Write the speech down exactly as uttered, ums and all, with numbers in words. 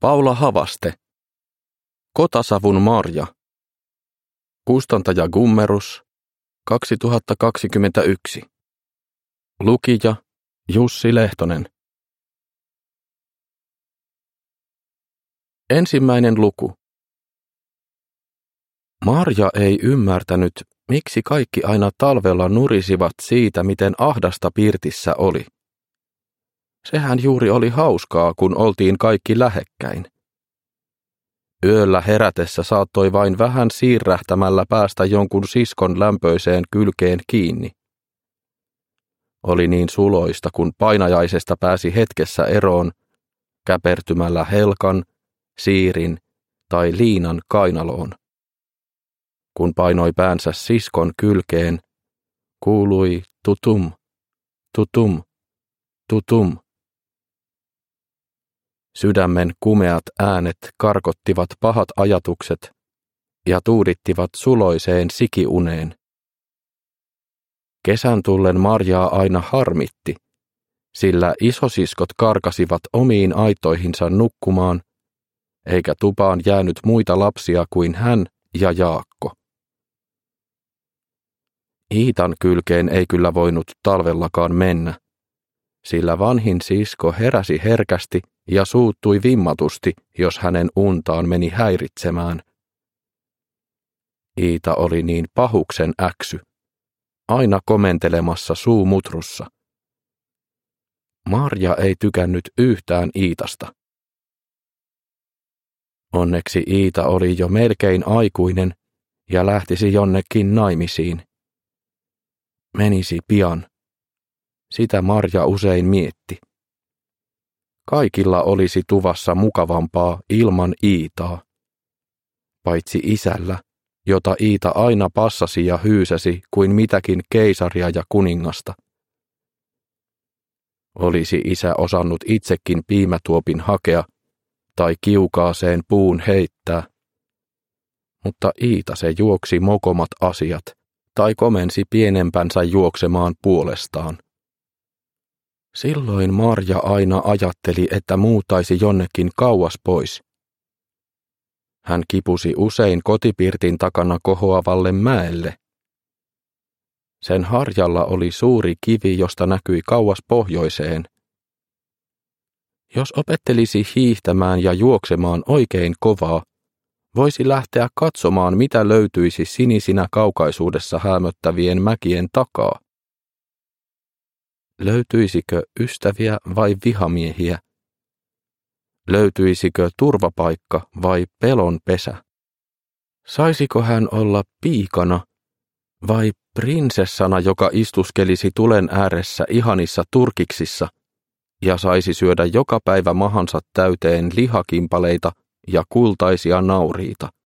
Paula Havaste. Kotasavun marja. Kustantaja Gummerus, kaksituhattakaksikymmentäyksi. Lukija Jussi Lehtonen. Ensimmäinen luku. Marja ei ymmärtänyt, miksi kaikki aina talvella nurisivat siitä, miten ahdasta pirtissä oli. Sehän juuri oli hauskaa, kun oltiin kaikki lähekkäin. Yöllä herätessä saattoi vain vähän siirrähtämällä päästä jonkun siskon lämpöiseen kylkeen kiinni. Oli niin suloista, kun painajaisesta pääsi hetkessä eroon, käpertymällä helkan, siirin tai liinan kainaloon. Kun painoi päänsä siskon kylkeen, kuului tutum, tutum, tutum. Sydämen kumeat äänet karkottivat pahat ajatukset ja tuudittivat suloiseen sikiuneen. Kesän tullen Marjaa aina harmitti, sillä isosiskot karkasivat omiin aitoihinsa nukkumaan, eikä tupaan jäänyt muita lapsia kuin hän ja Jaakko. Iitan kylkeen ei kyllä voinut talvellakaan mennä, sillä vanhin sisko heräsi herkästi ja suuttui vimmatusti, jos hänen untaan meni häiritsemään. Iita oli niin pahuksen äksy, aina komentelemassa suumutrussa. Marja ei tykännyt yhtään Iitasta. Onneksi Iita oli jo melkein aikuinen ja lähtisi jonnekin naimisiin. Menisi pian. Sitä Marja usein mietti. Kaikilla olisi tuvassa mukavampaa ilman Iitaa. Paitsi isällä, jota Iita aina passasi ja hyysäsi kuin mitäkin keisaria ja kuningasta. Olisi isä osannut itsekin piimätuopin hakea tai kiukaaseen puun heittää. Mutta Iita se juoksi mokomat asiat tai komensi pienempänsä juoksemaan puolestaan. Silloin Marja aina ajatteli, että muutaisi jonnekin kauas pois. Hän kipusi usein kotipirtin takana kohoavalle mäelle. Sen harjalla oli suuri kivi, josta näkyi kauas pohjoiseen. Jos opettelisi hiihtämään ja juoksemaan oikein kovaa, voisi lähteä katsomaan, mitä löytyisi sinisinä kaukaisuudessa häämöttävien mäkien takaa. Löytyisikö ystäviä vai vihamiehiä? Löytyisikö turvapaikka vai pelon pesä? Saisiko hän olla piikana vai prinsessana, joka istuskelisi tulen ääressä ihanissa turkiksissa ja saisi syödä joka päivä mahansa täyteen lihakimpaleita ja kultaisia nauriita?